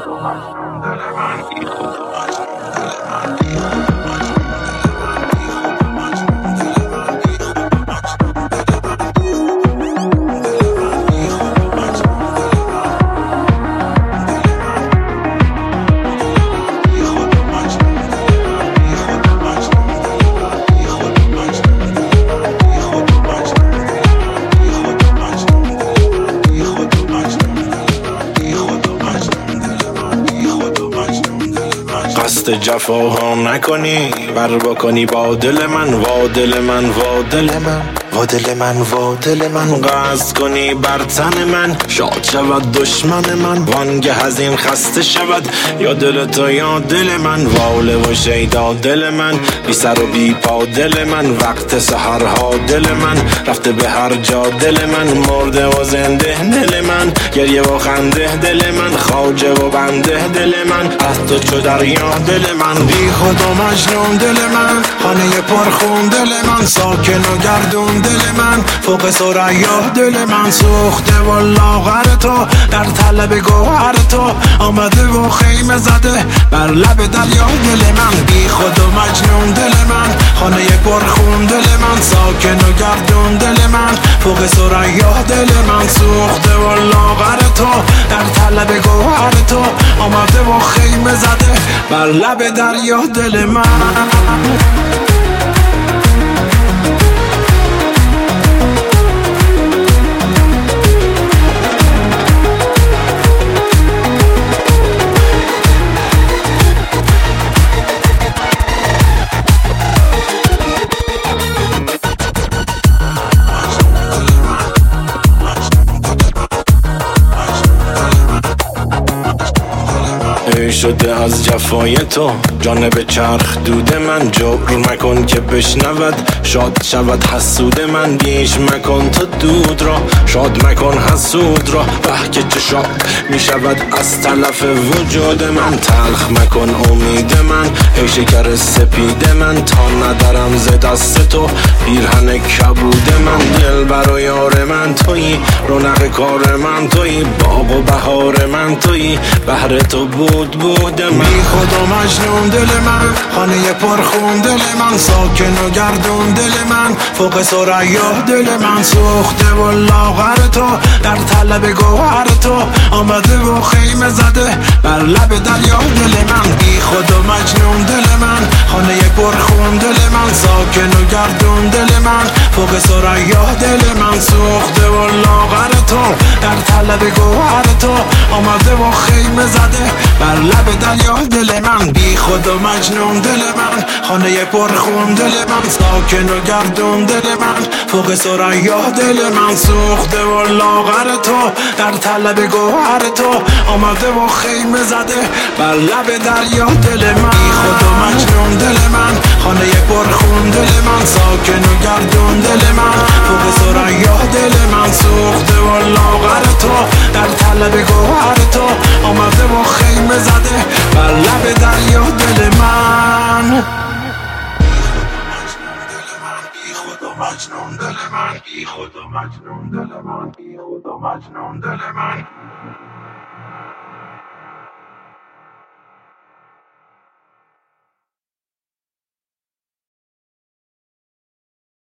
قصد جفاها نکنی ور بکنی با دل من، وا دل من، وا دل من، وا دل من، وا دل من. قصد کنی بر تن من، شاد شود دشمن من، وانگه از این خسته شود یا دل تو یا دل من. واله و شیدا دل من، بی سر و بی پا دل من، وقت سحرها دل من، رفته به هر جا دل من، مرده و زنده دل من، گریه و خنده دل من، خواجه و بنده دل من، از تو چو دریا دل من. بی خود و مجنون دل من، خانه پرخون دل من، ساکن و گردون دل من، فوق ثریا دل من، سوخته و لاغر تو در طلب گوهر تو، آمده و خیمه زده بر لب دریا دل من. بی خود و مجنون دل من، خانه پرخون دل من، ساکن و گردون دل من، فوق ثریا دل من، سوخته و لاغر تو در طلب گوهر تو، آمده و خیمه زده بر لب دریا دل من. شده از جفای تو جانب چرخ دود من، جبر مکن که بشنود شاد شود حسود من، بیش مکن تو دود را شاد مکن حسود را، به که چه شاد می شود از تلف وجود من، تلخ مکن امید من ای شکر سپید من، تا ندارم ز دست تو پیرهن کبود من، دل بر و یار من تویی، رونق کار من تویی، باغ و بهار من تویی، بهر تو بود من. بی خود و مجنون دل من، خانه پرخون دل من، ساکن و گردون دل من، فوق ثریا دل من، سوخته و لاغر تو در طلب گوهر تو، آمده و خیمه زده بر لب دریا دل من. بی خود و مجنون دل من، خانه پرخون دل من، ساکن و گردون دل من، فوق ثریا دل من، سوخته و لاغر تو در طلب گوهر تو، آمده و خیمه زده بر لب دریا دل من. بی خود و مجنون دل من، خانه پرخون دل من، ساکن و گردون دل من، فوق ثریا دل من، سوخته و لاغر تو در طلب گوهر تو، آمده و خیمه زده بر لب دریا دل من. بی خود و مجنون دل من، خانه پرخون دل من، ساکن و گردون دل من، فوق ثریا دل من، سوخته و لاغر تو در طلب گوهر تو، آمده و خیمه زده بر لب دریا دل من. بی خود و مجنون دل من، بی خود و مجنون دل من، بی خود و مجنون دل من.